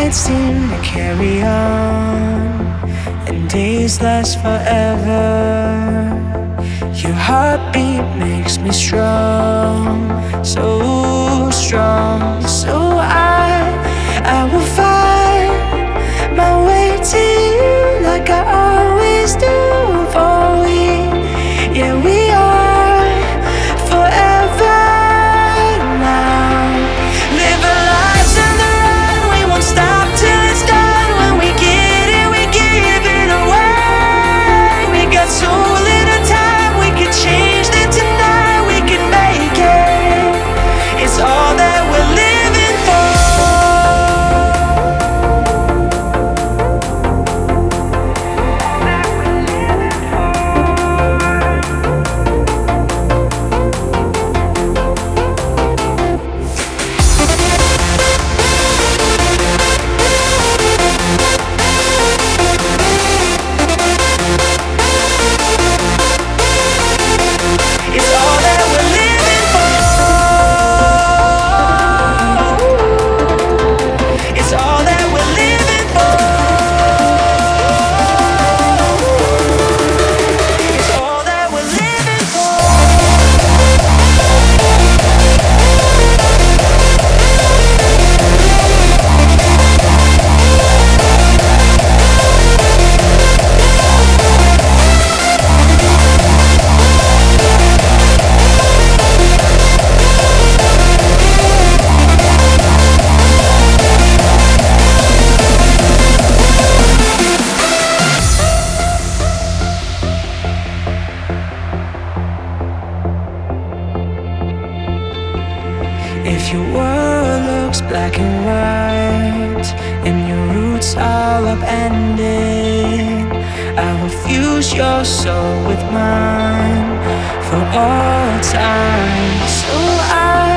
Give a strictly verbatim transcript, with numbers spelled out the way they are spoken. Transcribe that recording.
nights seem to carry on, and days last forever. Your heartbeat makes me strong, so strong. So I, I will find my way to you like I always do. For we, yeah, we are forever now. Live our lives on the run, we won't stop till it's done. When we get it, we give it away. We got so little time, we could change it tonight. We can make it, it's all that we're living for. It's all that we're living for. It's all that we're living for. It's all that we're living for. If your world looks black and white and your roots all upended, I will fuse your soul with mine for all time. So I